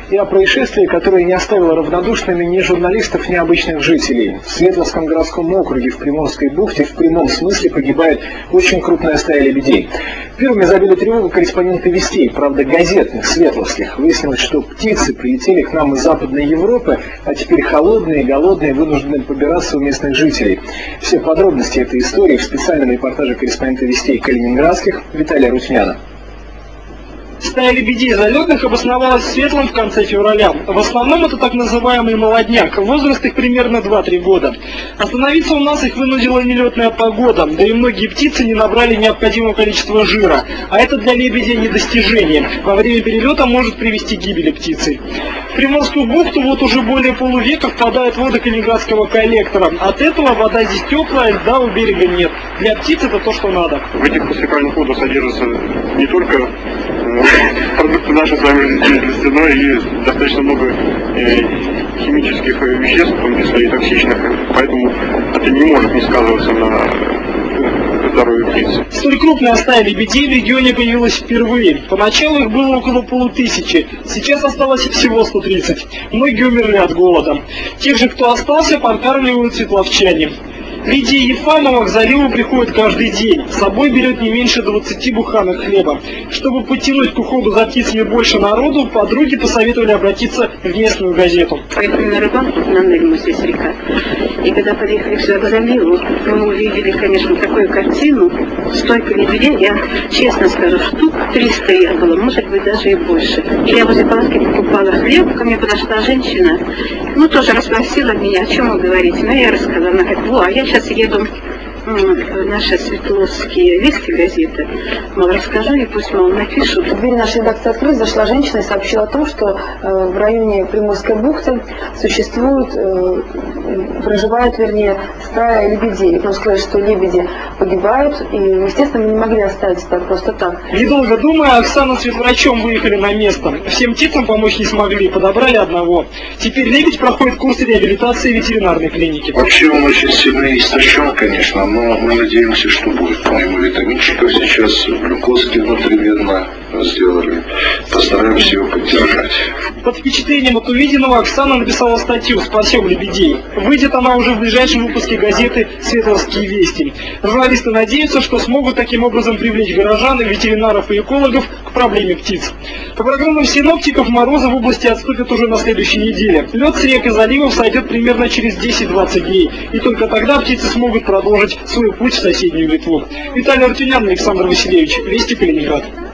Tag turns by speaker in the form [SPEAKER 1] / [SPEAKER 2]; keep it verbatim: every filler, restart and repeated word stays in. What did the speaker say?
[SPEAKER 1] и о происшествии, которое не оставило равнодушными ни журналистов, ни обычных жителей. В Светловском городском округе в Приморской бухте в прямом смысле погибает очень крупная стая лебедей. Первыми забили тревогу корреспонденты «Вестей», правда газетных, светловских. Выяснилось, что птицы прилетели к нам из Западной Европы, а теперь холодные, голодные, вынуждены побираться у местных жителей. Все подробности этой истории в специальном репортаже корреспондента «Вестей» калининградских Виталия Рутюняна.
[SPEAKER 2] Стая лебедей залетных обосновалась в Светлом в конце февраля. В основном это так называемый молодняк, возраст их примерно два-три года. Остановиться у нас их вынудила нелетная погода, да и многие птицы не набрали необходимого количества жира, а это для лебедя недостижение. Во время перелета может привести к гибели птицы. В Приморскую бухту вот уже более полувека впадают воды Калининградского коллектора. От этого вода здесь теплая, льда у берега нет. Для птиц это то, что надо.
[SPEAKER 3] В этих послепальных водах содержится не только продукты нашей с вами жизнедеятельности, но и достаточно много э, химических веществ, в том числе и токсичных, поэтому это не может не сказываться на здоровье птицы.
[SPEAKER 2] Столь крупная стая лебедей в регионе появилась впервые. Поначалу их было около полутысячи, сейчас осталось всего сто тридцать. Многие умерли от голода. Тех же, кто остался, подкармливают светловчане. Лидия Ефамова к заливу приходит каждый день. С собой берет не меньше двадцати буханок хлеба. Чтобы подтянуть к уходу за птицами больше народу, подруги посоветовали обратиться в местную газету.
[SPEAKER 4] Поехали на рыбалку на Нельму, здесь река. И когда подъехали сюда к заливу, мы увидели, конечно, такую картину. Столько лебедей, я честно скажу, штук триста я было, может быть, даже и больше. И я возле палатки покупала хлеб, ко мне подошла женщина, ну, тоже расспросила меня, о чем вы говорите. Ну, я рассказала, она говорит, во, а я сейчас еду в наши светловские вести газеты, мол, расскажу, и пусть, мол, напишут.
[SPEAKER 5] Дверь нашей редакции открылась, зашла женщина и сообщила о том, что э, в районе Приморской бухты существует, э, проживает, вернее, стая лебедей. И просто сказать, что лебеди погибают, и, естественно, мы не могли оставить это просто так.
[SPEAKER 2] Недолго думая, Оксана с ветврачом выехали на место. Всем птицам помочь не смогли, подобрали одного. Теперь лебедь проходит курс реабилитации в ветеринарной клинике.
[SPEAKER 6] Вообще он очень сильно истощен, конечно, но мы надеемся, что будет. Мы ему витаминчиков сейчас, глюкозки внутривенно сделали. Постараемся его поддержать.
[SPEAKER 2] Под впечатлением от увиденного Оксана написала статью «Спасем лебедей». Выйдет она уже в ближайшем выпуске газеты «Светловские вести». Журналисты надеются, что смогут таким образом привлечь горожан, ветеринаров и экологов к проблеме птиц. По прогнозам синоптиков, морозы в области отступят уже на следующей неделе. Лед с рек и заливов сойдет примерно через десять-двадцать дней. И только тогда птицы смогут продолжить свой путь в соседнюю Литву. Виталий Рутюнян, Александр Васильевич, Вести, Калининград.